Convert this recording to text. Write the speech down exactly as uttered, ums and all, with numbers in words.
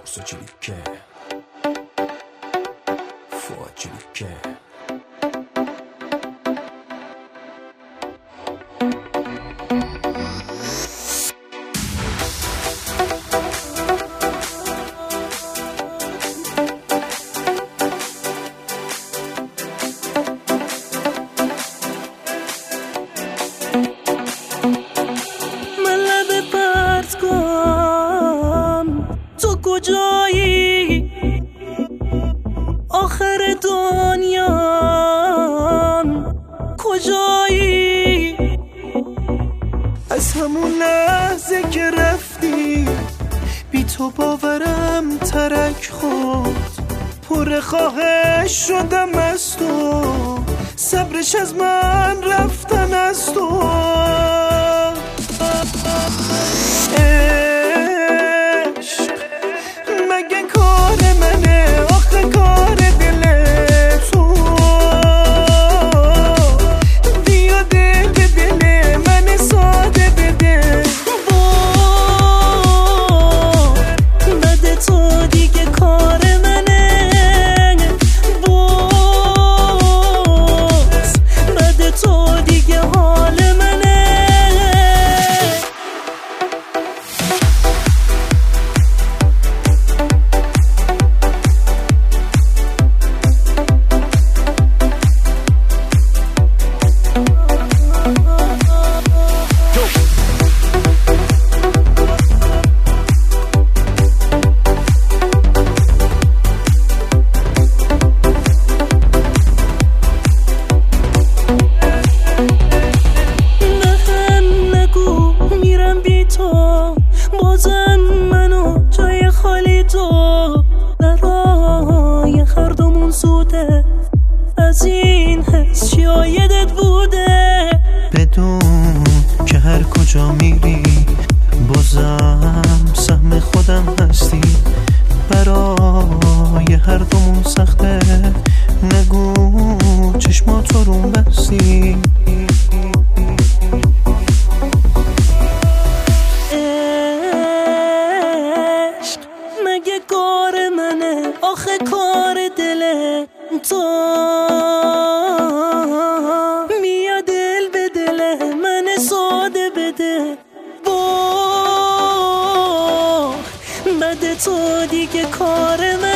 facilite, facilite. کجایی آخر دنیا کجایی از همون لحظه که رفتی بی تو باورم ترک خورد پر خواهش شدم از تو صبرش از من رفتن از تو بازم منو جای خالی تو برای هر دومون زوده از این حس شایدت بوده بدون که هر کجا میری بازم سهم خودم هستی برای هر دومون سخته نگو چشماتو رو بستی کار منه آخه کار دل تو میاد دل به دل من ساده بده با بده تو دیگه کار من